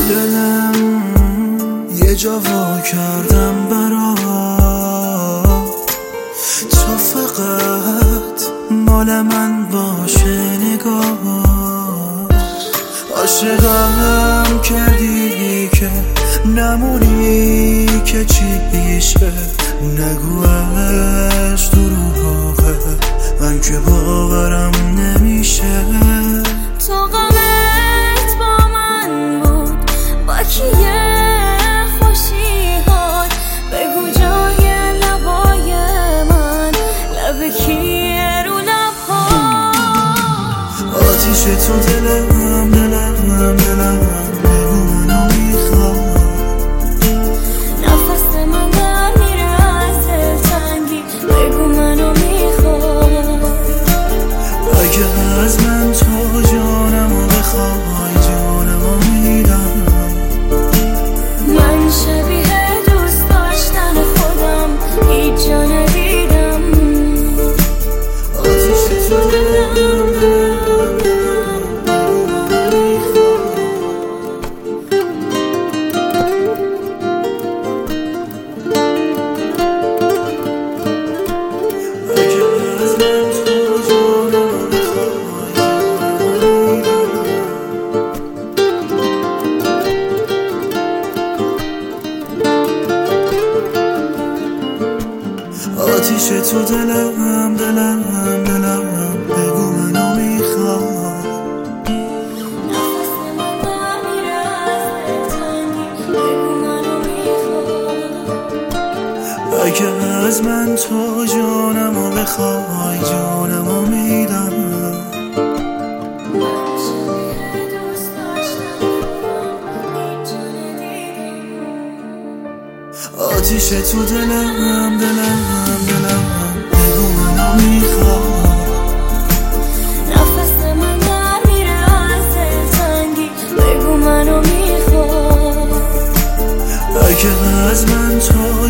دلم یه جا وا کردم برات، تا فقط مال من باشه نگاه. عاشقم کردی که نمونی که چیشه، نگوش دروغه من که باورم نمیشه. تو غمت با من بود با کیه خوشیهات، بگو جای لبای من لب کیه رو لبهات. آتیش تو دلم دلم دلم بگو منو میخواد. نفس من در میره از دلتنگی، بگو منو میخواد. اگه از من تو جانمو بخوای جانمو میدم. من شبیه دوست داشتن خودم هیچ جا ندیدم. آتیش تو دلم آتیش تو دلم دلم دلم بگو منو میخواد. نفس من در میره از دلتنگی، بگو منو میخواد. اگه از من تو جانمو بخوای جانمو میدم. من شبیه دوست داشتن خودم هیچ جا ندیدم. آتیش تو دلم دلم دلم بگو منو میخواد. نفس من در میره از دلتنگی، بگو منو میخواد. اگه از من تو